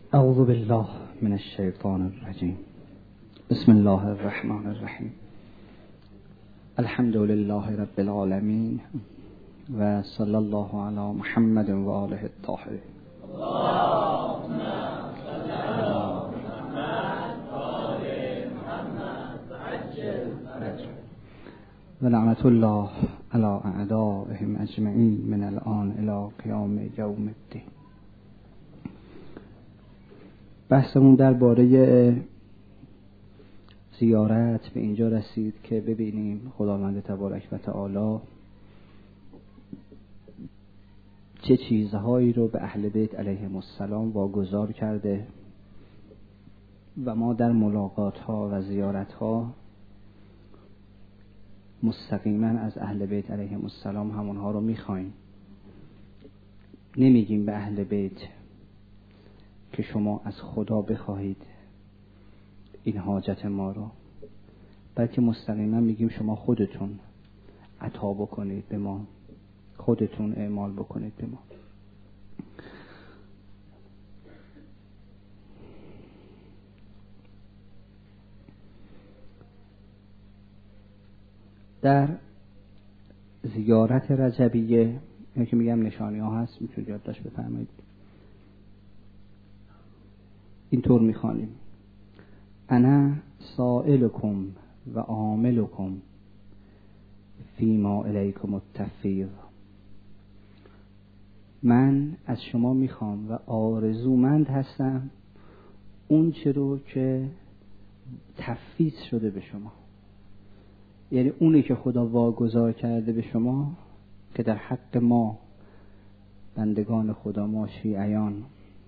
اعوذ بالله من الشیطان الرجیم. بسم الله الرحمن الرحیم. الحمد لله رب العالمین و صلی الله علی محمد و آله الطاهرین. اللهم صل علی محمد و آل محمد عجل فرجهم. و لعنت الله علی اعدائهم اجمعین من الان الی قیام یوم الدین. بحثمون درباره زیارت به اینجا رسید که ببینیم خداوند تبارک و تعالی چه چیزهایی رو به اهل بیت علیهم السلام واگذار کرده و ما در ملاقات ها و زیارت ها مستقیما از اهل بیت علیهم السلام همونها رو میخوایم. نمیگیم به اهل بیت که شما از خدا بخواهید این حاجت ما رو، بلکه مستقیما میگیم شما خودتون عطا بکنید به ما، خودتون اعمال بکنید به ما. در زیارت رجبیه اینه که میگم نشانی ها هست، میتونید یادداشت بفرمایید. اینطور میخوانیم: انا سائلکم و عاملکم فیما الیکم التفویض. من از شما میخوام و آرزومند هستم اون چه رو که تفویض شده به شما، یعنی اونی که خدا واگذار کرده به شما که در حق ما بندگان خدا، ما شیعیان،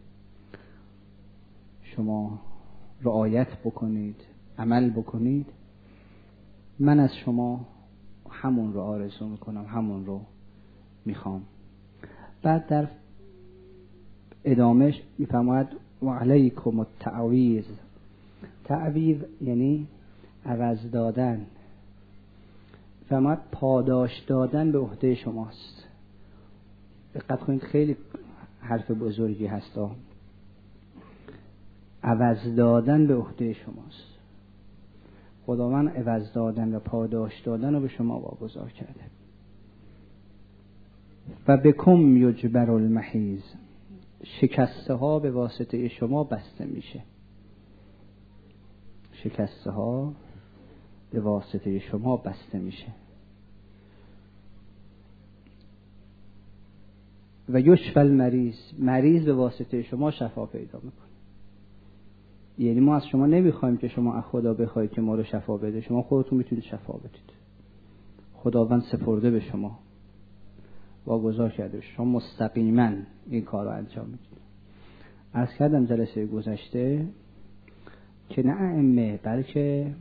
شما رعایت بکنید، عمل بکنید. من از شما همون رو آرزو میکنم، همون رو میخوام. بعد در ادامهش میفرماید و علیکم التعویض. تعویض یعنی عوض دادن، فرماید پاداش دادن به عهده شماست. دقت کنید، خیلی حرف بزرگی هستا. عوض دادن به عهده شماست. خداوند عوض دادن و پاداش دادن رو به شما واگذار کرده. و بکم یجبر المحیض. شکسته ها به واسطه شما بسته میشه. شکسته ها به واسطه شما بسته میشه. و یشفی المریض. مریض به واسطه شما شفا پیدا میکنه. یعنی ما از شما نمیخوایم که شما از خدا بخواید که ما رو شفا بده، شما خودتون میتونید شفا بدید. خداوند سپرده به شما، واگذار کرده، شما مستقیما این کار رو انجام میدید. عرض کردم جلسه گذشته که نه ائمه بلکه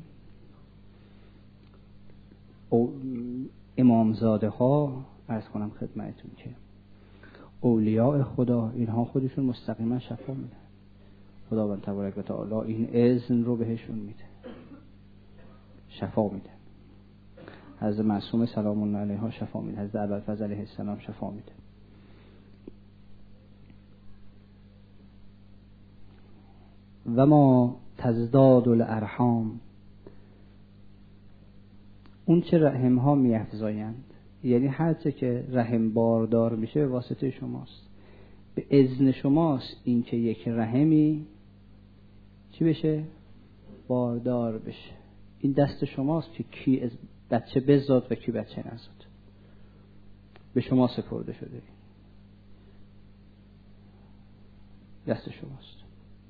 امامزاده ها، عرض کنم خدمتتون که اولیاء خدا، اینها خودشون مستقیما شفا میدن. خداوند تبارک و تعالی این اذن رو بهشون میده، شفا میده. حضرت معصومه سلام الله علیها شفا میده، حضرت ابوالفضل علیه السلام شفا میده. و ما تزداد الارحام. اون چه رحم ها میافزایند، یعنی هر چه که رحم باردار میشه به واسطه شماست، به اذن شماست این که یک رحمی چی بشه؟ باردار بشه. این دست شماست که کی از بچه بزاد و کی بچه نزاد، به شما سپرده شده، دست شماست.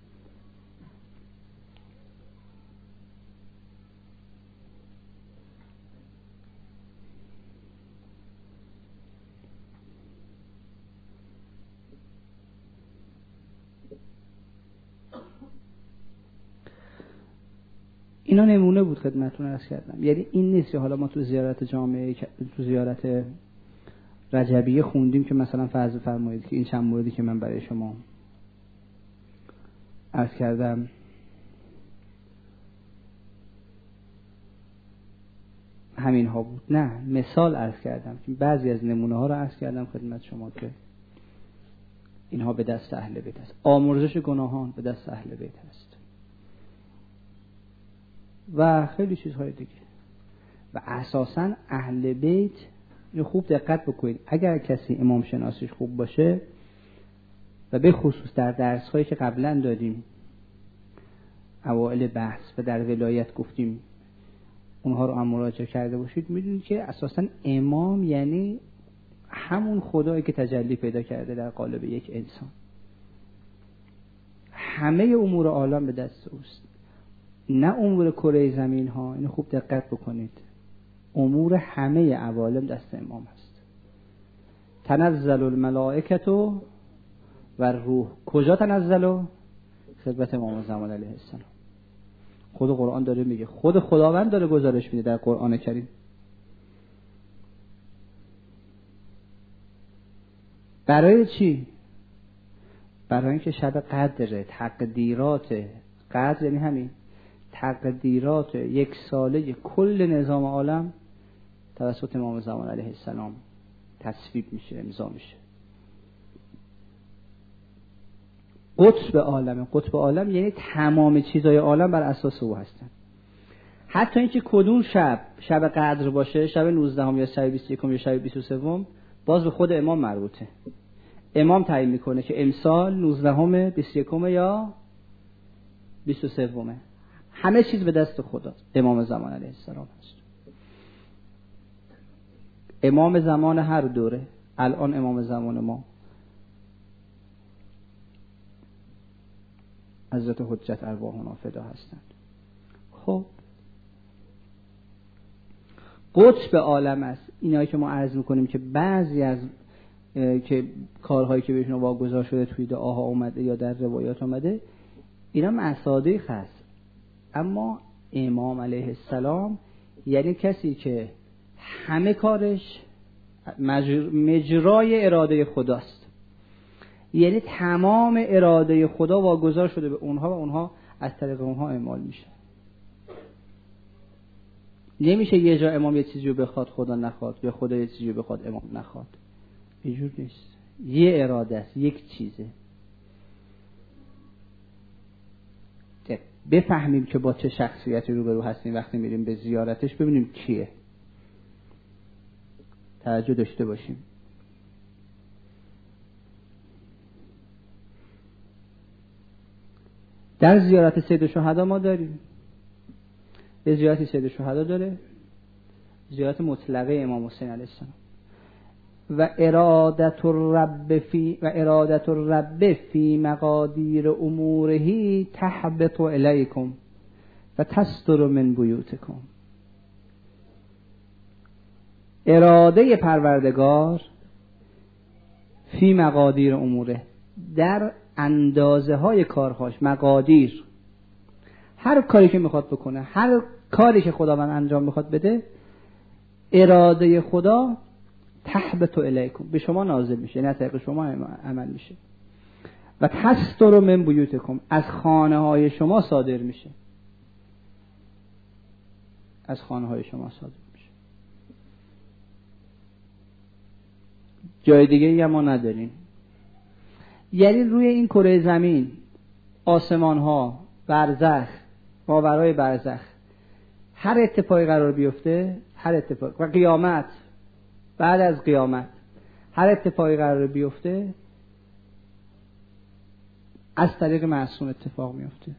اینا نمونه بود خدمتتون عرض کردم. یعنی این نیست که حالا ما تو زیارت جامعه، تو زیارت رجبیه خوندیم که مثلا فرض فرمایید که این چند موردی که من برای شما عرض کردم همین ها بود. نه، مثال عرض کردم که بعضی از نمونه ها رو عرض کردم خدمت شما که اینها به دست اهل بیت است. آمرزش گناهان به دست اهل بیت است و خیلی چیزهای دیگه. و اساساً اهل بیت، اینو خوب دقت بکنید، اگر کسی امام شناسیش خوب باشه و به خصوص در درس‌هایی که قبلا دادیم اوائل بحث و در ولایت گفتیم اونها رو هم مراجعه کرده باشید، میدونید که اساساً امام یعنی همون خدایی که تجلی پیدا کرده در قالب یک انسان. همه امور عالم به دست اوست، نه امور کره زمین ها. اینو خوب دقت بکنید، امور همه عوالم دست امام است. تنزل الملائکه و روح. کجا تنزل؟ خدمت امام زمان علیه السلام. خود قرآن داره میگه، خود خداوند داره گزارش میده در قرآن کریم. برای چی؟ برای اینکه شب قدره، تقدیرات قدر یعنی همین تقدیرات یک ساله کل نظام عالم توسط امام زمان علیه السلام تصویب میشه، امضا میشه. قطب عالم یعنی تمام چیزهای عالم بر اساس او هستن. حتی اینکه کدوم شب قدر باشه، شب 19 یا شب 21 یا شب 23، باز به خود امام مربوطه. امام تعیین میکنه که امسال 19 21 یا 23. همه چیز به دست خداست. امام زمان علیه السلام هست. امام زمان هر دوره. الان امام زمان ما حضرت حجت ارواحنا فدا هستند. خب قطب عالم است. اینایی که ما عرض میکنیم که بعضی از که کارهایی که بهشون واگذار شده توی دعاها اومده یا در روایات اومده، اینا مصادیق هست. اما امام علیه السلام یعنی کسی که همه کارش مجرای اراده خداست، یعنی تمام اراده خدا واگذار شده به اونها و اونها از طریق اونها اعمال میشه. نمیشه یه جا امام یه چیزی رو بخواد خدا نخواد، یا خدا یه چیزی رو بخواد امام نخواد. اینجور نیست. یه اراده است، یک چیزه. بفهمیم که با چه شخصیتی روبرو هستیم وقتی میریم به زیارتش، ببینیم کیه. توجه داشته باشیم. در زیارت سید الشهدا ما داریم، به زیارت سید الشهدا داره زیارت مطلقه امام حسین علیه السلام. و ارادت الرب فی مقادیر اموره تحبط الیکم و تستر من بیوتکم. اراده پروردگار فی مقادیر اموره، در اندازه های کارهاش. مقادیر، هر کاری که میخواد بکنه، هر کاری که خداوند انجام میخواد بده، اراده خدا تحبط الیکم، به شما نازل میشه، نه طریق شما عمل میشه. و تستر من بیوتکم، از خانه های شما صادر میشه، از خانه های شما صادر میشه. جای دیگه هم ما نداریم. یعنی روی این کره زمین، آسمان ها، برزخ، ماورای برزخ، هر اتفاقی قرار بیفته، هر اتفاق، و قیامت، بعد از قیامت هر اتفاقی قرار بیفته از طریق معصوم اتفاق میفته.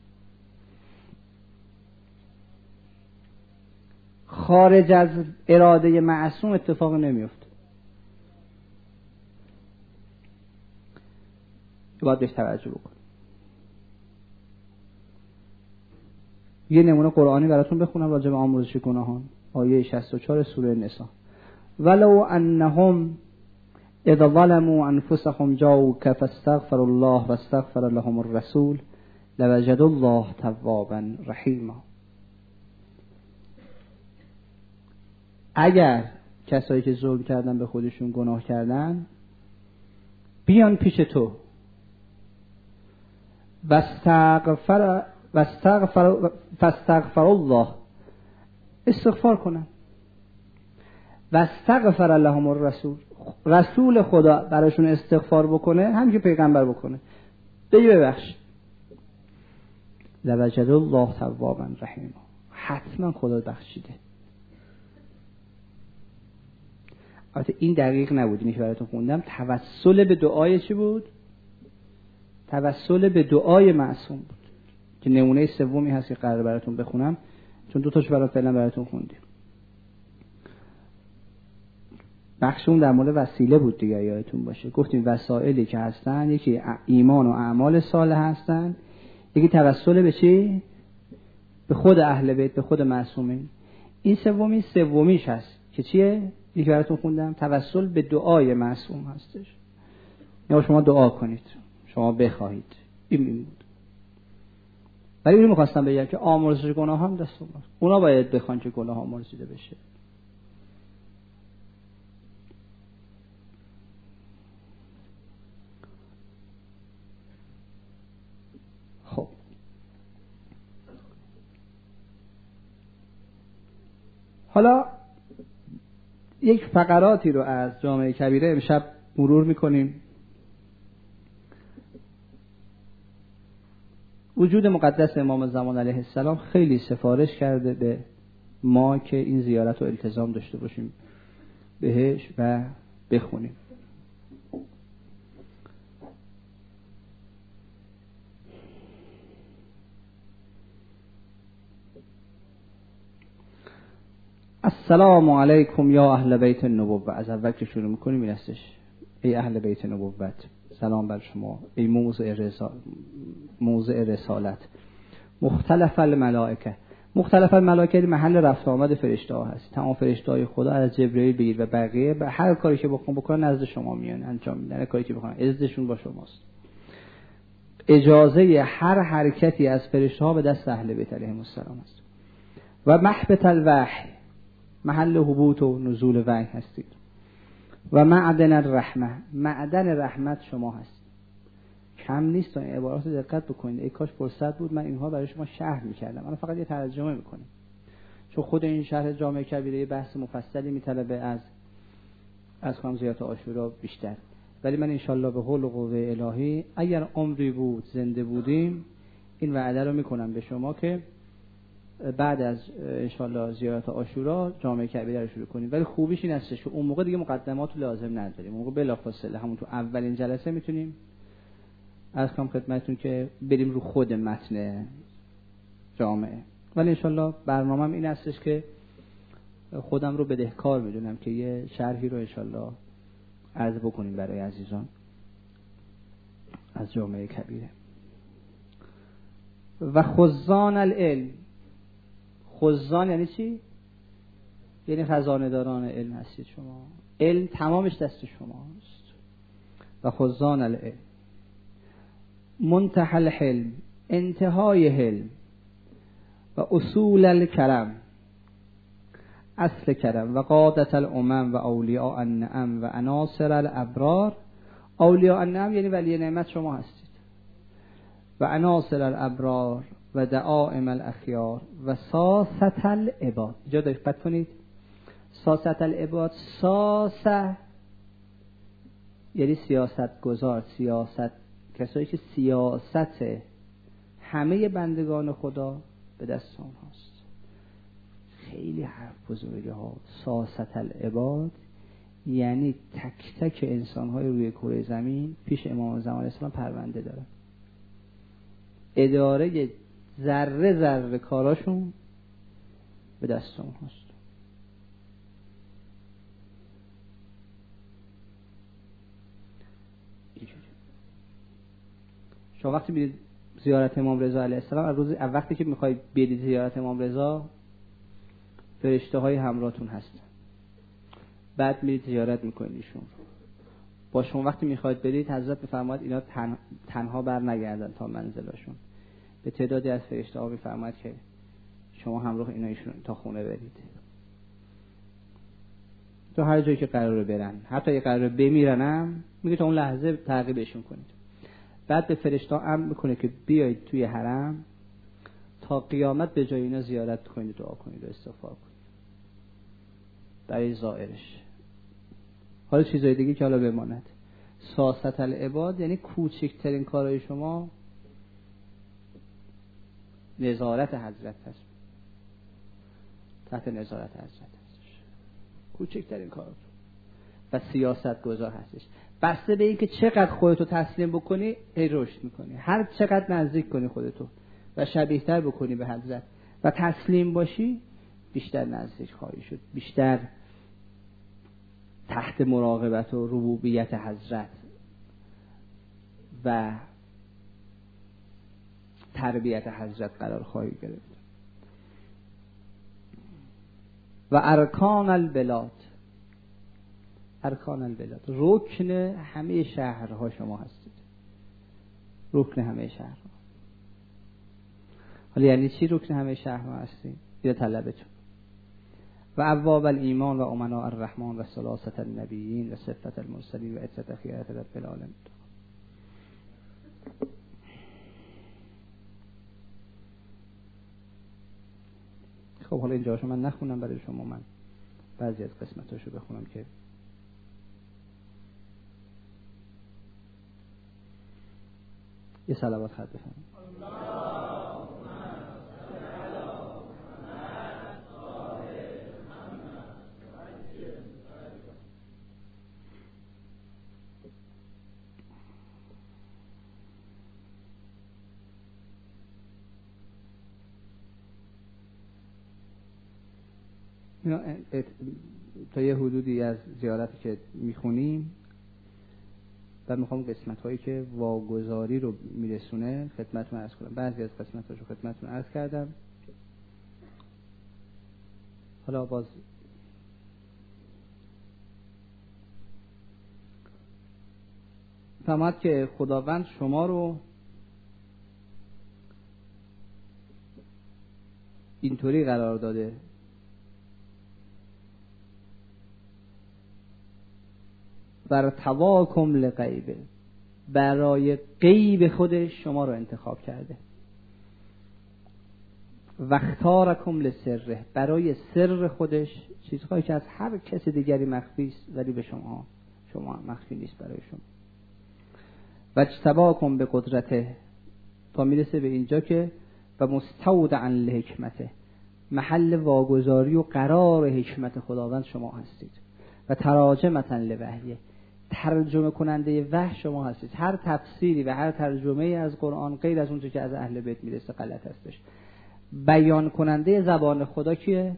خارج از اراده معصوم اتفاق نمیفته. باید بهش توجه بکن. یه نمونه قرآنی براتون بخونم راجع به آمرزش گناهان. آیه 64 سوره نساء. ولو انهم اذا ظلموا انفسهم جاءوك فاستغفروا الله واستغفر لهم الرسول لوجدوا الله توابا رحیما. اگر کسایی که ظلم کردن به خودشون، گناه کردن، بیان پیش تو فاستغفر الله، استغفار کنن، واستغفر لهم الرسول، رسول خدا براشون استغفار بکنه، همین که پیغمبر بکنه، بگی ببخش، لوجد الله توابا رحیما، حتما خدا بخشیده. البته این دقیق نبود، اینی که براتون خوندم توسل به دعای چی بود؟ توسل به دعای معصوم بود که نمونه سومی هست که قرار براتون بخونم، چون دو تاشو فعلا براتون خوندیم. بخشمون در مورد وسیله بود دیگه، یادتون باشه گفتیم وسایلی که هستن، یکی ایمان و اعمال صالح هستن، یکی توسل به چی؟ به خود اهل بیت، به خود معصومین. این سومیش هست که چیه؟ یکی براتون خوندم، توسل به دعای معصوم هستش. یا شما دعا کنید، شما بخواهید، این بود. ولی اینو می‌خواستم بگم که آمرزش گناه هم دست اوناست، اونا باید بخوان که گناه آمرزیده بشه. خب حالا یک فقراتی رو از جامعه کبیره امشب مرور میکنیم. وجود مقدس امام زمان علیه السلام خیلی سفارش کرده به ما که این زیارت رو التزام داشته باشیم بهش و بخونیم. السلام علیکم یا اهل بیت النبوة. از اول که شروع میکنیم این هستش: ای اهل بیت نبوت، سلام بر شما، ای موضع رسالت. مختلف الملائکه. مختلف الملائکه محل رفت آمد فرشته ها هست. تمام فرشته های خدا از جبرئیل بگیر و بقیه به هر کاری که بکنن نزد شما میان انجام میدن. هر کاری که بکنن عزتشون با شماست. اجازه هر حرکتی از فرشته ها به دست اهل بیت علیهم السلام است. و محبت الوحی، محل حبوط و نزول وحی هستید. و معدن الرحمه، معدن رحمت شما هست. کم نیست. این عبارات رو دقت بکنید. ای کاش فرصت بود من اینها برای شما شرح میکردم. من فقط یه ترجمه میکنم، چون خود این شرح جامعه کبیره بحث مفصلی میطلبه از خام زیارت عاشورا بیشتر. ولی من انشالله به حول و قوه الهی اگر عمری بود زنده بودیم این وعده رو میکنم به شما که بعد از انشالله زیارت عاشورا جامعه کبیره رو شروع کنیم. ولی خوبیش این هستش که اون موقع دیگه مقدمات لازم نداریم. اون موقع بلافاصله همون تو اولین جلسه میتونیم از کام خدمتتون که بریم رو خود متن جامعه. ولی انشالله برنامه‌م این هستش که خودم رو بدهکار میدونم که یه شرحی رو انشالله عرض بکنیم برای عزیزان از جامعه کبیره. و خزان العلم. خزان یعنی چی؟ یعنی خزانه داران علم هستید شما. علم تمامش دست شماست. و خزان العلم. منتهى الحلم، انتهای حلم. و اصول الکرم، اصل کرم. و قادة الامم و اولیاء النعم و عناصر الابرار. اولیاء النعم یعنی ولی نعمت شما هستید. و عناصر الابرار و دعائم الاخیار و ساست العباد. اینجا دقت کنید، ساست العباد، ساسه یعنی سیاست گذار، سیاست، کسایی که سیاست همه بندگان خدا به دست اونهاست. خیلی حرف بزرگه ها. ساست العباد یعنی تک تک انسان‌های روی کره زمین پیش امام زمان علیه السلام پرونده دارن. اداره ذره ذره کاراشون به دست اونهاست. شما وقتی میرید زیارت امام رضا علیه السلام، از روز وقتی که میخواید برید زیارت امام رضا فرشته های همراهتون هستن. بعد میرید زیارت میکنید ایشون. با شما وقتی میخواید برید حضرت میفرماید اینا تنها بر نگردن تا منزلشون. به تعدادی از فرشته ها میفرماید که شما همراه ایشون تا خونه برید. تو هر جایی که قراره برن، حتی اگه قراره بمیرنم، میگه تا اون لحظه تعقیبشون کنید. بعد به فرشته ها امر میکنه که بیایید توی حرم تا قیامت به جای اینا زیارت کنید، دعا کنید و استغفار کنید برای زائرش. حالا چیزای دیگه که حالا بماند. سیاست العباد یعنی کوچکترین کارهای شما نظارت حضرت هست، تحت نظارت حضرت هستش، کوچکترین کار و سیاست گذار هستش. بسته به این که چقدر خودتو تسلیم بکنی ای رشد میکنی، هر چقدر نزدیک کنی خودتو و شبیه تر بکنی به حضرت و تسلیم باشی بیشتر نزدیک خواهی شد، بیشتر تحت مراقبت و ربوبیت حضرت و تربیت حضرت قرار خواهی گرفت. و ارکان البلاد، ارکان البلاد رکن همه شهرها شما هستید، رکن همه شهرها. حالا یعنی چی رکن همه شهرها هستید؟ یا طلبتون. و ابواب الایمان و امناء الرحمن و ثلاثه النبیین و صفت المرسلین و عزت خیرت رب العالمین. خب حالا اینجاشو من نخونم برای شما، من بعضی از قسمتاشو بخونم که یه صلوات خط بفرمایید. تا یه حدودی از زیارتی که میخونیم و میخوام قسمت هایی که واگذاری رو میرسونه خدمتتون عرض کنم. بعضی از قسمت هاشو خدمتتون عرض کردم. حالا باز فهمت که خداوند شما رو اینطوری قرار داده بر تواکم لغیبه، برای غیب خودش شما رو انتخاب کرده. و اختارکم لسره، برای سر خودش چیزهایی که از هر کس دیگری مخفی است ولی به شما مخفی نیست برای شما. و اجتباکم به قدرته، تا میرسه به اینجا که و مستودعا لحکمته، محل واگذاری و قرار حکمت خداوند شما هستید. و تراجمتا لوحیه، ترجمه کننده وحی شما هستید. هر تفسیری و هر ترجمه از قرآن غیر از اونجا که از اهل بیت میرسه غلط هستش. بیان کننده زبان خدا کیه؟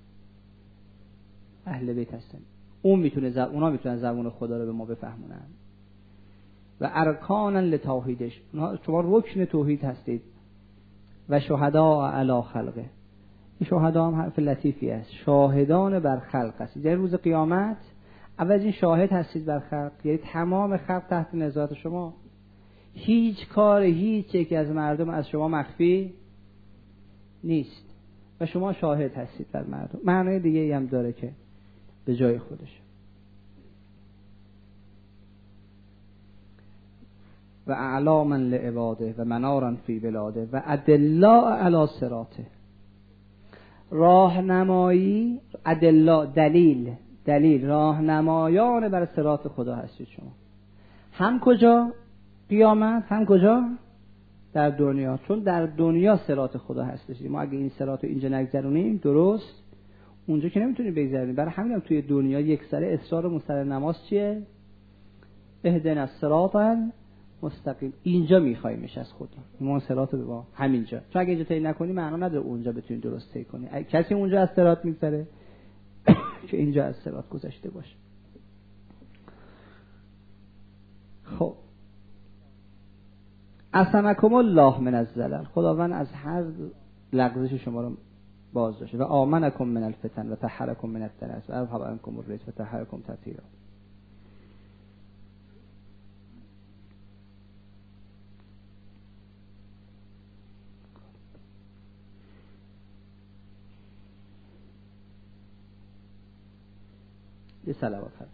اهل بیت هستن. اونا میتونن زبان خدا رو به ما بفهمونن. و ارکانا لتوحیدش، شما رکن توحید هستید. و شهدا علی خلقه، این شهدا هم حرف لطیفی است، شاهدان بر خلق هستید. در روز قیامت اول این شاهد هستید بر خلق، یعنی تمام خلق تحت نظارت شما، هیچ کار هیچ یکی از مردم از شما مخفی نیست و شما شاهد هستید بر مردم. معنای دیگه ای هم داره که به جای خودش. و اعلاما لعباده و منارا فی بلاده و ادلا علی صراطه، راهنمایی، ادلا دلیل راهنمایان بر صراط خدا هستید شما. هم کجا؟ قیامت. هم کجا؟ در دنیا. چون در دنیا صراط خدا هستش. ما اگه این صراط رو اینجا نگذرونیم درست، اونجا که نمیتونیم بگذرونیم. برای همین هم توی دنیا یک سره اصرار و مصر نماز چیه؟ اهدنا الصراط المستقیم. اینجا میخوایمش از خدا، ما صراط رو با همینجا. چون اگه اینجا طی نکنی معنا نداره اونجا بتونی درست طی کنی. کسی اونجا از صراط میگذره که اینجا از صراط گذشته باشه. خب عصمکم الله من الزلل، خداوند از هر لغزش شما رو باز داشته. و آمنکم من الفتن و طهرکم من الدنس و اذهب عنکم الرجس و طهرکم تطهیرا. یه صلوات هست.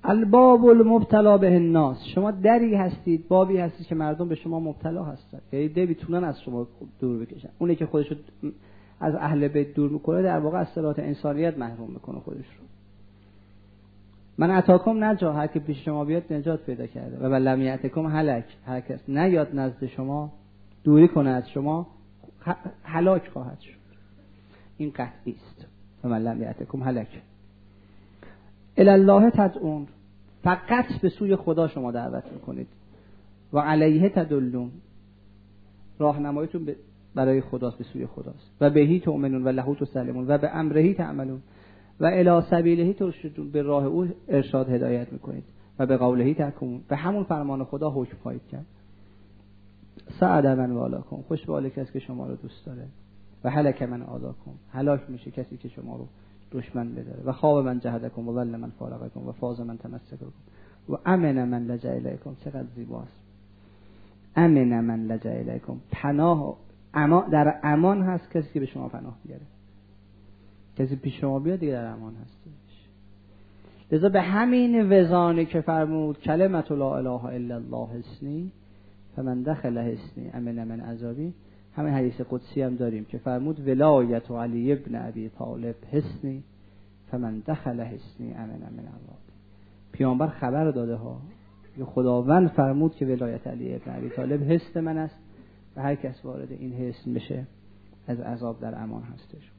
الباب المبتلا به الناس، شما دری هستید، بابی هستید که مردم به شما مبتلا هستند، یعنی نمیتونن از شما دور بکشن. اونی که خودشو از اهل بیت دور میکنه در واقع از صلات انسانیت محروم میکنه خودش رو. من اتاکم نجا، هر که پیش شما بیاد نجات پیدا کرده، و من لم یأتکم هلک، هر کس نیاد نزد شما دوری کنه از شما هلاک خواهد شد. این قطعی است. و من لم یأتکم هلک. الی الله تدعون، فقط به سوی خدا شما دعوت میکنید. و علیه تدلون، راهنماییتون برای خداست، به سوی خداست. و بهی تؤمنون و له تسلمون و به امره تعملون و الی سبیله ترشدون، به راه او ارشاد هدایت میکنید. و به قوله تحکمون، به همون فرمان خدا حکم خواهید کرد. سعد من والاکم، خوش به حال کسی که شما رو دوست داره. و هلک من آذاکم، هلاک میشه کسی که شما رو دشمن بداره. و خواب من جهدکم و ول من فارقکم و فاز من تمسککم و امن من لجأ الیکم. چقدر زیباست. امن من لجأ الیکم، پناه در امان هست کسی که به شما پناه بیاره. کسی پیش شما بیاد دیگه در امان هستش. لذا به همین وزانه که فرمود کلمت لا اله الا الله حسنی فمن دخل حسنی امن من عذابی، همین حدیث قدسی هم داریم که فرمود ولایت علی ابن ابی طالب حسنی فمن دخل حسنی امن من عذابی. پیامبر خبر داده ها، خداوند فرمود که ولایت علی ابن ابی طالب حسن من است و هر کس وارد این حسن بشه از عذاب در امان هستش.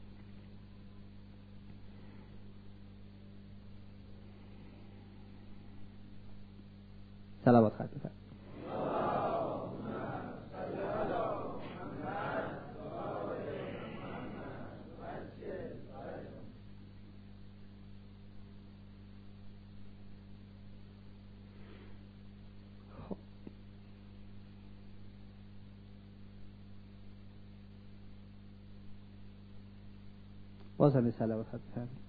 صلوات خط بفرمایید. باز همین صلوات خط بفرمایید.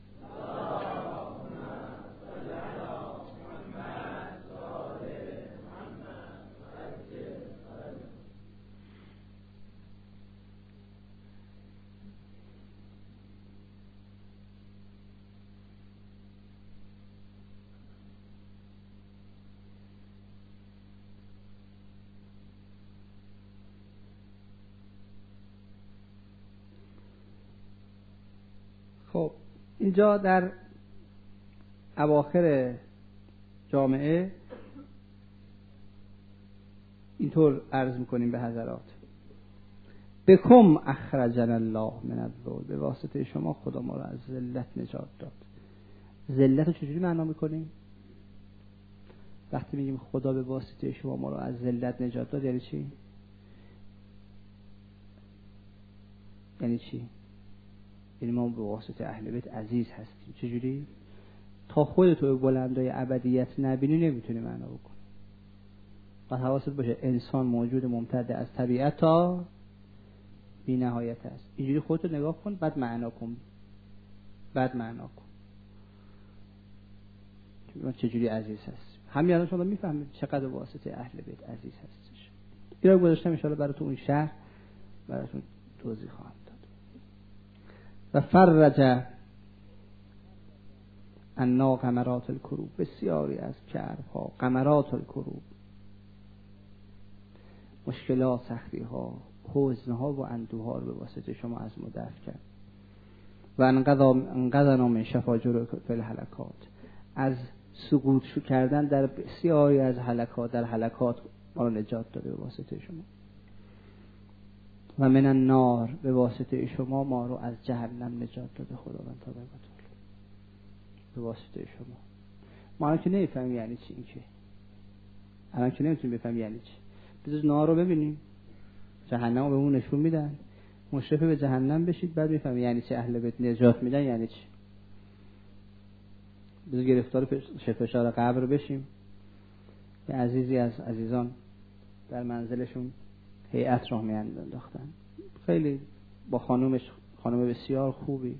خب اینجا در اواخر جامعه اینطور عرض میکنیم به حضرات: بکم اخرجنا الله من الذل، به واسطه شما خدا ما رو از ذلت نجات داد. ذلت رو چجوری معنا میکنیم؟ وقتی میگیم خدا به واسطه شما ما رو از ذلت نجات داد یعنی چی؟ یعنی چی؟ یعنی ما به واسطه اهل بیت عزیز هستیم. چجوری؟ تا خودتو به بلندای ابدیت نبینی نمیتونی معنا بکنی. و حواست باشه انسان موجود ممتد از طبیعت تا بی نهایت است. اینجوری خودتو نگاه کن، بعد معنا کن. چجوری عزیز هست. همین الان شما میفهمید چقدر واسطه اهل بیت عزیز هستش. اینا گذاشتم ان شاءالله براتون اون شرح براتون توضیح خواهم داد. و فرج انا قمرات الکروب، بسیاری از کرب‌ها قمرات الکروب، مشکلات، سختی‌ها، حزن‌ها و اندوها رو به واسطه شما از ما دفع کرد. و انقذنا من شفاجر فی الهلکات، از سقوط شو کردن در بسیاری از هلکات، در هلکات ما رو نجات داده به واسطه شما. و من النار، به واسطه شما ما رو از جهنم نجات داده خداوند تبارک و تعالی، به واسطه شما. ما الان که نمی‌فهمیم یعنی چی این، که الان که نمی‌تونیم بفهمیم یعنی چی. بذار نار رو ببینیم، جهنم رو بهمون نشون میدن، مشرف به جهنم بشید بعد بفهمید یعنی چی اهل بیت نجات میدن یعنی چی. بذار گرفتار فشار قبر بشیم. یه عزیزی از عزیزان در منزلشون هیئت راه میانداختن، خیلی با خانومش، خانم بسیار خوبی.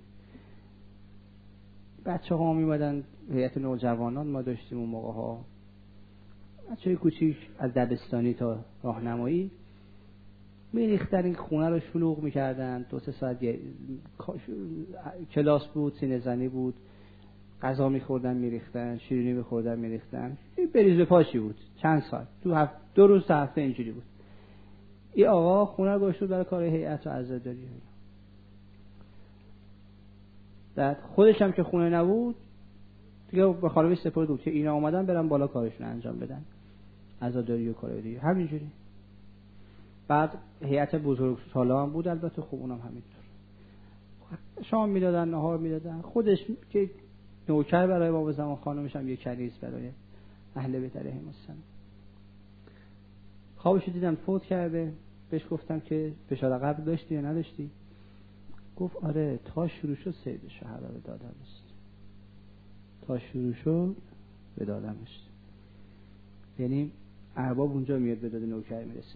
بچه‌ها میومدن، هیئت نوجوانان ما داشتیم اون موقع‌ها، بچه‌های کوچیک از دبستانی تا راهنمایی میریختن، این خونه رو شلوغ میکردن. 2-3 ساعت کلاس بود، سینه زنی بود، غذا میخوردن میریختن، شیرینی میخوردن میریختن. این بریز به پاشی بود چند سال، تو 2 روز تا هفته اینجوری بود. این آقا خونه رو گذاشت برای کار هیئت و عزاداری. بعد خودش هم که خونه نبود دیگه به خانمش سپرد بود که اینا اومدن برن بالا کارشون انجام بدن، عزاداری و کارهای دیگه همینجوری. بعد هیئت بزرگسالا هم بود البته، خب اونم همینطور شام میدادن، نهار میدادن. خودش که نوکر برای باب زمان، خانمش هم یک کنیز برای اهل بیت علیهم السلام. خوابش دیدم فوت کرده. بهش گفتم که بشاره قبر داشتی یا نداشتی؟ گفت آره، تا شروع شد سید شهدا به دادمش، تا شروع شد به دادمش. یعنی ارباب اونجا میاد به داد نوکر میرسه.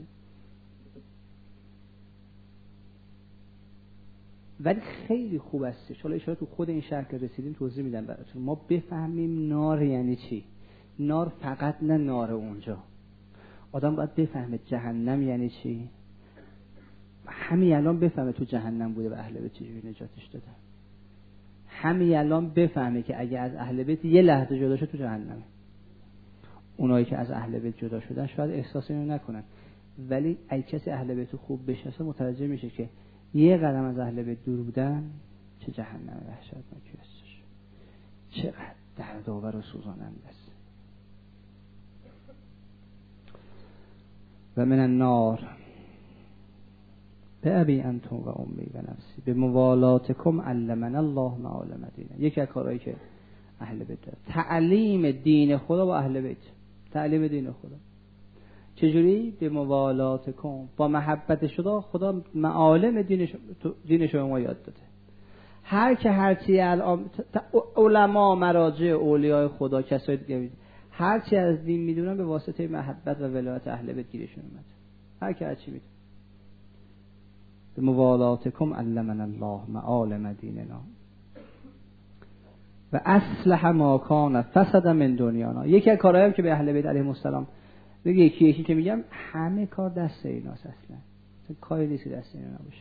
ولی خیلی خوب استش. حالا اشاره تو خود این شهر که رسیدیم توضیح میدم براتون. ما بفهمیم نار یعنی چی. نار فقط نه نار اونجا. آدم باید بفهمه جهنم یعنی چی. همین الان بفهمه تو جهنم بوده و اهل بیت چجوری نجاتش دادن. همین الان بفهمه که اگه از اهل بیت یه لحظه جدا شد تو جهنمه. اونایی که از اهل بیت جدا شدن شاید احساس اینو نکنن، ولی اگه کسی اهل بیت خوب بشناسه متوجه میشه که یه قدم از اهل بیت دور بودن چه جهنم وحشتناکی هستش، چقدر دردآور و سوزاننده است. و من النار به ابی انتم و امی و نفسی به موالاتکم علمنا الله معالم دینه. یکی از کارهایی که اهل بیت داره تعلیم دین خدا با اهل بیت، تعلیم دین خدا. چجوری؟ به موالاتکم، با محبت خدا معالم دین شما یاد داده. هر که هرچی الان علما، مراجع، اولیاء خدا، کسای دیگه هرچی از دین میدونن به واسطه محبت و ولایت اهل بیت گیرشون اومد. هر کی هرچی میدونه. به موالاتکم علمنا الله معالم دیننا و اصلح ما کان فسد من دنیانا. یکی از کارهایی که به اهل بیت علیهم السلام دیگه یکی که میگم همه کار دست ایناست، اصلا کاری نیست که دست اینا نباشه.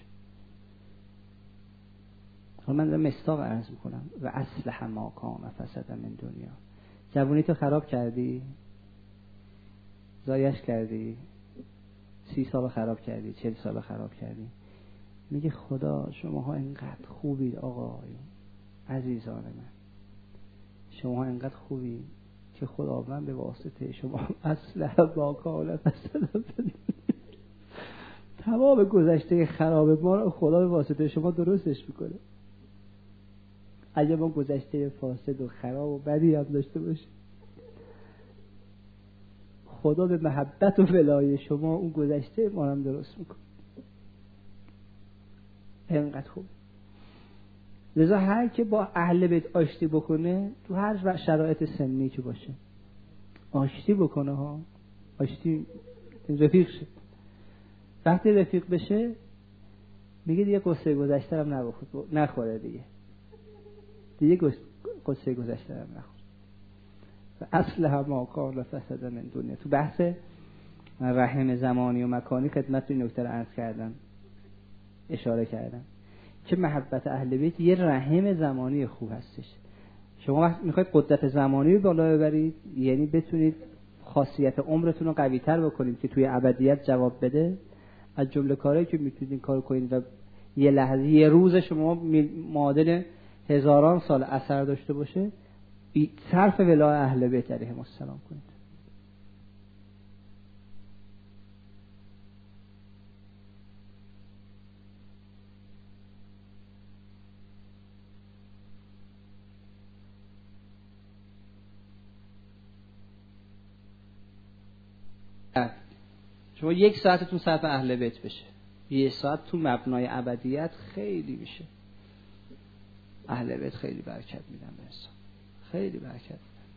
حالا من دارم مستاق عرض میکنم. و اصلح ما کان فسد من دنیا. جوونی تو خراب کردی، ضایعش کردی، 30 سال خراب کردی، 40 سال خراب کردی. میگه خدا شماها اینقدر خوبید آقایون عزیزان من، شماها اینقدر خوبید که خداوند به واسطه شما اصلح ما کان فسد تمام گذشته خراب ما رو خدا به واسطه شما درستش میکنه. اگه ما گذشته فاسد و خراب و بدی هم داشته باشیم، خدا به محبت و ولایت شما اون گذشته ما هم درست میکنه. اینقدر خوب. لذا هر که با اهل بیت آشتی بکنه تو هر شرایط سنی که باشه آشتی بکنه ها، آشتی رفیق شد. وقتی رفیق بشه میگه دیگه قصه گذشته هم نخوره دیگه قصه گذشته هم نخوره. و اصل ما کان فسد من دنیا. تو بحث رحم زمانی و مکانی خدمتتون نکته رو عرض کردم، اشاره کردم که محبت اهل بیت یه رحم زمانی خوب هستش. شما وقتی میخواید قدرت زمانی رو بالا ببرید، یعنی بتونید خاصیت عمرتون رو قوی تر بکنید که توی ابدیت جواب بده، از جمله کارهایی که میتونید این کارو کنید و یه لحظه یه روز شما معادل هزاران سال اثر داشته باشه، صرف ولای اهل بیت علیهم السلام کنید. شما 1 ساعتتون صرف اهل بیت بشه، 1 ساعت تو مبنای ابدیت خیلی میشه. اهل بیت خیلی برکت میدن به انسان، خیلی برکت میدن.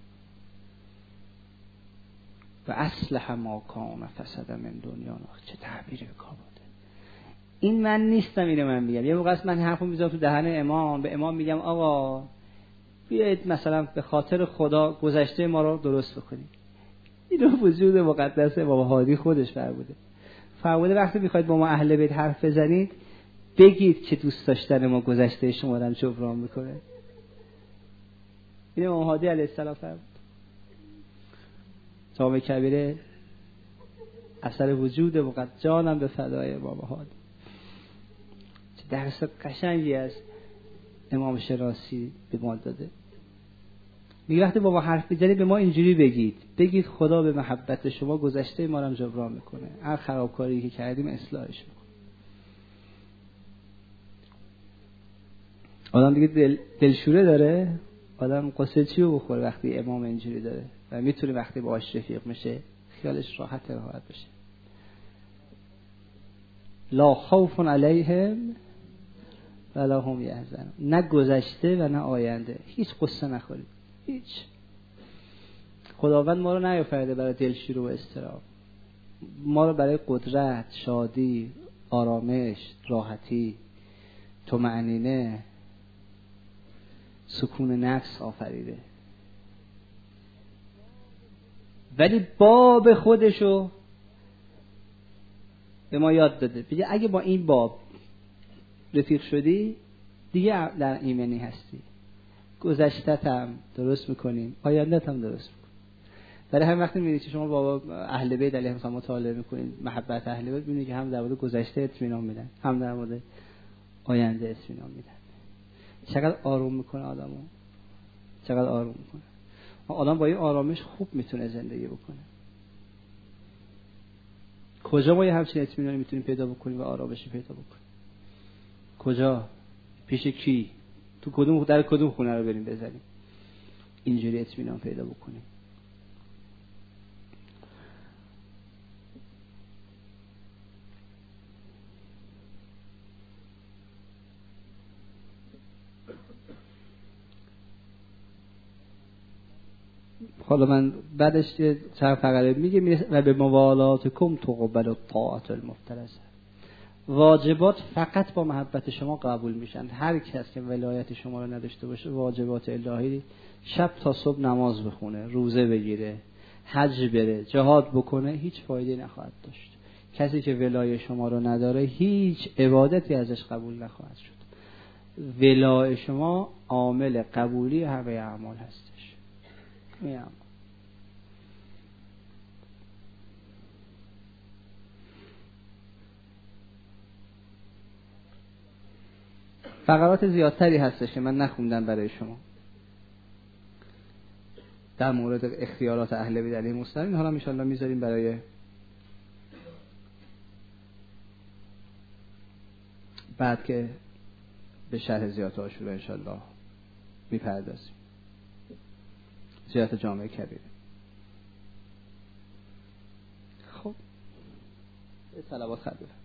و اصلح ما کان فسد من دنیا. چه تعبیر کار بوده این. من نیستم اینو من میگم. یه موقع من حرفو میذارم تو دهن امام، به امام میگم آقا بیایید مثلا به خاطر خدا گذشته ما رو درست بکنید. اینو وجود مقدس امام هادی خودش فرموده وقتی میخواید با ما اهل بیت حرف بزنید بگید که دوست داشتن ما گذشته شما رو جبران میکنه. این امام هادی علیه السلام فرمود جامع کبیره اثر وجود وقت جانم به فدای امام هادی. چه درس قشنگی از امام شناسی به ما داده. میگه وقتی با ما حرف میزنید به ما اینجوری بگید خدا به محبت شما گذشته ما رو جبران میکنه، هر خرابکاری که کردیم اصلاحش میکنه. آدم دیگه دلشوره داره، آدم قصه چی رو بخوره وقتی امام اینجوری داره و میتونه وقتی باهاش رفیق میشه خیالش راحت بشه. لا خوف علیهم ولا هم یحزنون. نه گذشته و نه آینده، هیچ قصه نخورید، هیچ. خداوند ما رو نیافریده برای دلشوره و اضطراب، ما رو برای قدرت، شادی، آرامش، راحتی، طمأنینه، سکون نفس آفریده. ولی باب خودشو به ما یاد داده، بگه اگه با این باب رفیق شدی دیگه در ایمنی هستی، گذشتت هم درست میکنیم، آیندت هم درست میکنیم. برای همین وقتی میبینید که شما با اهل بیت علیهم السلام مطالعه میکنید محبت اهل بیت، میبینید که هم در مورد گذشته اطمینان میدن، هم در مورد آینده اطمینان میدن. چقدر آروم میکنه آدمو، چقدر آروم میکنه. آدم با این آرامش خوب میتونه زندگی بکنه. کجا ما یه همچین اطمینانی میتونیم پیدا بکنیم و آرامشی پیدا بکنیم؟ کجا؟ پیش کی؟ تو کدوم در کدوم خونه رو بریم بزنیم اینجوری اطمینان پیدا بکنیم؟ حالا من بعدش چند فقره میگه و به موالاتکم تقبل الطاعات المفترضه. واجبات فقط با محبت شما قبول میشن. هر کس که ولایت شما رو نداشته باشه، واجبات الهی، شب تا صبح نماز بخونه، روزه بگیره، حج بره، جهاد بکنه، هیچ فایده نخواهد داشت. کسی که ولایت شما رو نداره هیچ عبادتی ازش قبول نخواهد شد. ولایت شما عامل قبولی همه اعمال هستش. میام فقرات زیادتری هستش که من نخوندم برای شما در مورد اختیارات اهل بیت علیهم السلام. حالا ان شاءالله میذاریم برای بعد که به شرح زیارت عاشورا ان شاءالله میپردازیم. زیارت جامع کبیره. خب صلوات خط بفرمایید.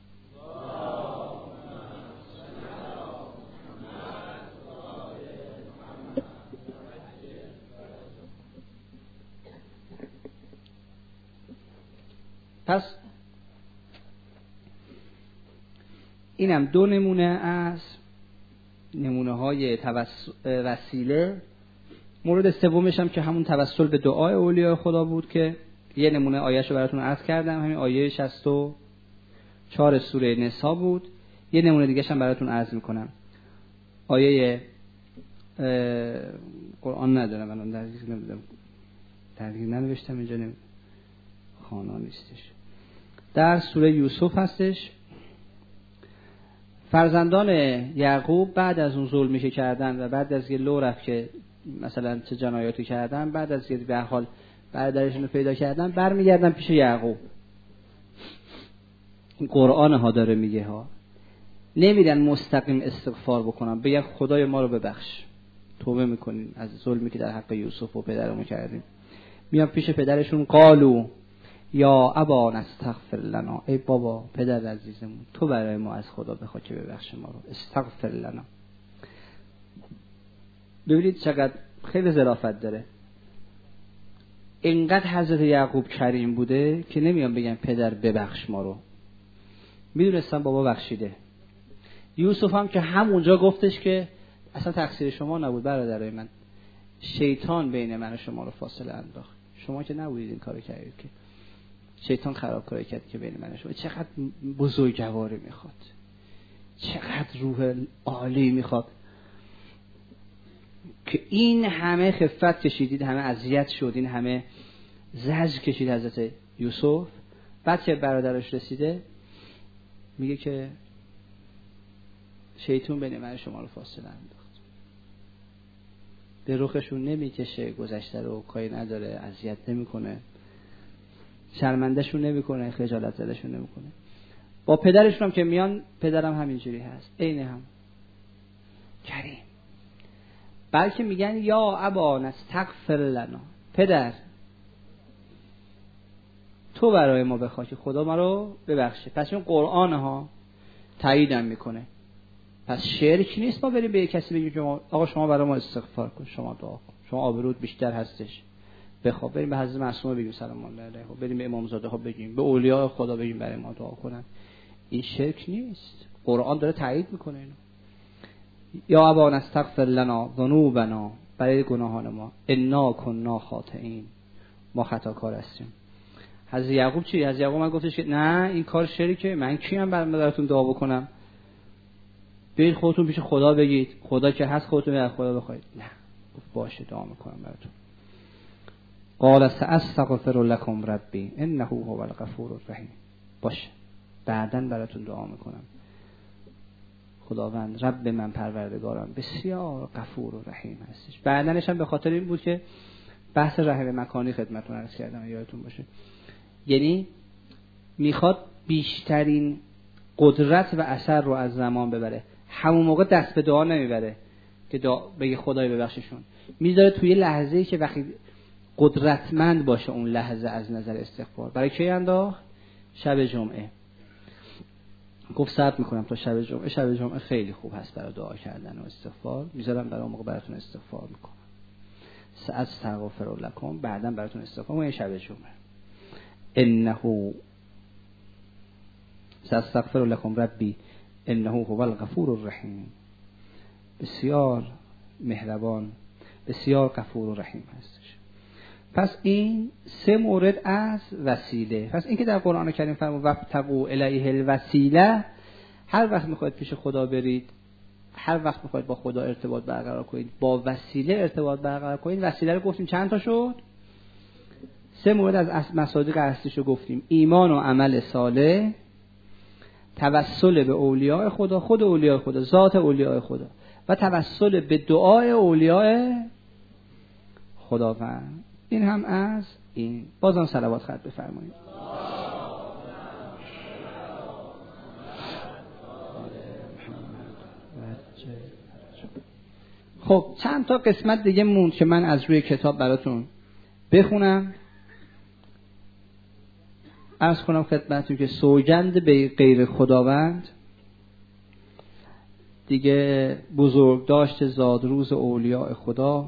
پس اینم دو نمونه از نمونه های وسیله. مورد سومش هم که همون توسل به دعای اولیاء خدا بود که یه نمونه آیه‌اش رو براتون عرض کردم، همین آیه 64 سوره نساء بود. یه نمونه دیگه هم براتون عرض میکنم. آیه قرآن ندارم الان، درگیر ننوشتم اینجا، خوانا نیستش. در سوره یوسف هستش. فرزندان یعقوب بعد از اون ظلمی که کردن و بعد از یه لو رفت که مثلا چه جنایاتی کردن، بعد از یه به حال برادرشون رو پیدا کردن، برمیگردن پیش یعقوب. قرآن ها داره میگه ها، نمیدن مستقیم استغفار بکنن، بگن خدای ما رو ببخش، توبه میکنیم از ظلمی که در حق یوسف و پدرمون کردیم. میان پیش پدرشون، قالو یا ابا نستغفر لنا، ای بابا پدر عزیزمون تو برای ما از خدا بخوا که ببخشه ما رو، استغفر لنا. ببینید چقدر خیلی ظرافت داره. اینقدر حضرت یعقوب کریم بوده که نمیان بگن پدر ببخش ما رو، میدونستن بابا بخشیده. یوسف هم که همونجا گفتش که اصلا تقصیر شما نبود برادرای من، شیطان بین من و شما رو فاصله انداخت، شما که نبودید این کارو کردید، که شیطان خرابکاری کرد که بین من و شما. چقدر بزرگواری میخواد، چقدر روح عالی میخواد. که این همه خفت کشیدید، همه اذیت شدین، همه زجر کشید حضرت یوسف. بعد که برادرش رسیده میگه که شیطان بین من و شما رو فاصله انداخت. به رخشون نمیکشه، گذشته رو کاری نداره، اذیت نمیکنه، شرمندهشون نمیکنه، خجالت زدهشون نمیکنه. با پدرشون هم که میان، پدرم همینجوری هست، عین هم کریم. بلکه میگن یا ابانا استغفر لنا، پدر تو برای ما بخواه که خدا ما رو ببخشه. پس این قرآن ها تاییدم میکنه. پس شرک نیست ما بریم به یک کسی بگیم که آقا شما برای ما استغفار کن، شما دعا کن، شما آبروت بیشتر هستش، بخواه. بریم به حضرت معصومه بگیم سلام الله علیه، بریم به امامزاده ها بگیم، به اولیاء خدا بگیم برای ما دعا کنن. این شرک نیست، قرآن داره تایید میکنه اینو. یا ابانا استغفر لنا ذنوبنا، برای گناهان ما، انا کنا خاطئین، ما خطاکار هستیم. حضرت یعقوب چی؟ حضرت یعقوب من گفتش که نه این کار شرکه، من کیم براتون دعا بکنم؟ برید خودتون پیش خدا بگید، خدا که هست خودتون از خدا بخواید. نه، گفت باشه دعا میکنم براتون. قال سأستغفر لكم ربی انه هو الغفور الرحیم. باشه بعداً براتون دعا میکنم. خداوند رب من پروردگارم بسیار غفور و رحیم هستش. بعدنش هم به خاطر این بود که بحث رحم مکانی خدمتتون عرض کردم، یادتون باشه. یعنی میخواد بیشترین قدرت و اثر رو از زمان ببره. همون موقع دست به دعا نمیبره که بگه خدای ببخششون، میذاره توی لحظه‌ای که وقتی قدرتمند باشه اون لحظه از نظر استغفار. برای کی انداخت؟ شب جمعه. گفت صبر میکنم تا شب جمعه. شب جمعه خیلی خوب هست برای دعا کردن و استغفار. میذارم برای اون موقع براتون استغفار میکنم. سأستغفر لکم، بعداً براتون استغفار میکنم شب جمعه. انه سأستغفر لکم ربی انه هو الغفور الرحیم. بسیار مهربان، بسیار غفور و رحیم هستش. پس این 3 مورد از وسیله. پس این که در قرآن کریم فرمود وابتغوا الیه الوسیله، هر وقت میخواید پیش خدا برید، هر وقت میخواید با خدا ارتباط برقرار کنید، با وسیله ارتباط برقرار کنید. وسیله رو گفتیم چند تا شد؟ 3 مورد از مصادیق اصلیش رو گفتیم: ایمان و عمل صالح، توسل به اولیاء خدا، خود اولیاء خدا، ذات اولیاء خدا، و توسل به دعای اولیاء خداوند. این هم از این. بازم صلوات ختم بفرمایید. خب چند تا قسمت دیگه موند که من از روی کتاب براتون بخونم. عرض کنم خدمتتون که سوگند به غیر خداوند دیگه، بزرگ داشت زادروز اولیاء خدا،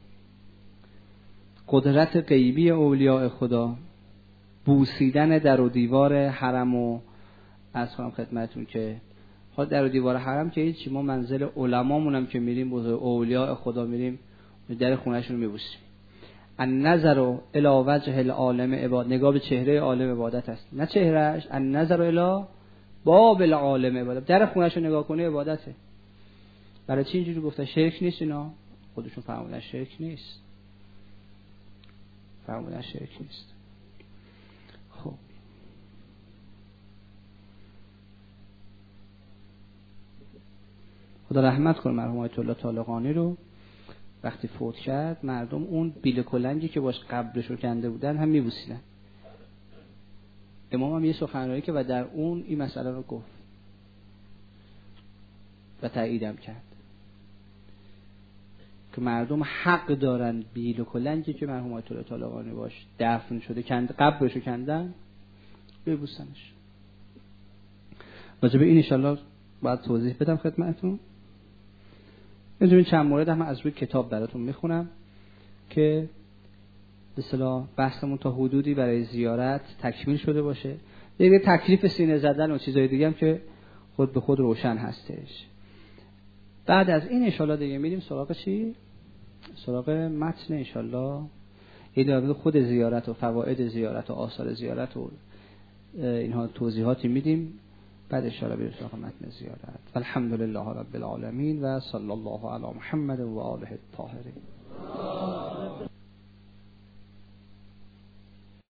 قدرت غیبی اولیاء خدا، بوسیدن در و دیوار حرم. و عرض کنم خدمتتون که در و دیوار حرم که هیچی، ما منزل علمامونم که میریم بزرگ اولیاء خدا میریم در خونهشون میبوسیم. النظر الی وجه العالم عباد، نگاه به چهره عالم عبادت است، نه چهرهش. النظر الی باب العالم عبادت، در خونهشو نگاه کنه عبادته. برای چی اینجوری گفته؟ شرک نیست اینا، خودشون فرمودن شرک نیست، فرمودن شرک نیست. خب خدا رحمت کنه مرحوم آیت الله طالقانی رو. وقتی فوت کرد مردم اون بیل کلنگی که باش قبرش رو کنده بودن هم میبوسیدن. امام هم یه سخنرانی که و در اون این مسئله رو گفت و تاییدم کرد که مردم حق دارن بیل کلنگی که مرحوم آیت الله طالقانی باش دفن شده قبرش رو کندن ببوسنش. راجع به این ان شاءالله باید توضیح بدم خدمتتون. این چند مورد هم از روی کتاب براتون میخونم که به اصطلاح بحثمون تا حدودی برای زیارت تکمیل شده باشه. دیگه تکلیف سینه زدن و چیزای دیگه هم که خود به خود روشن هستش. بعد از این ان شاءالله دیگه میریم سراغ چی؟ سراغ متن ان شاءالله. یه در خود زیارت و فواید زیارت و آثار زیارت و اینها توضیحاتی میدیم بعد اشاره به سراغ متن زیارت. الحمدلله رب العالمین و صلی الله علی محمد و آله الطاهرین.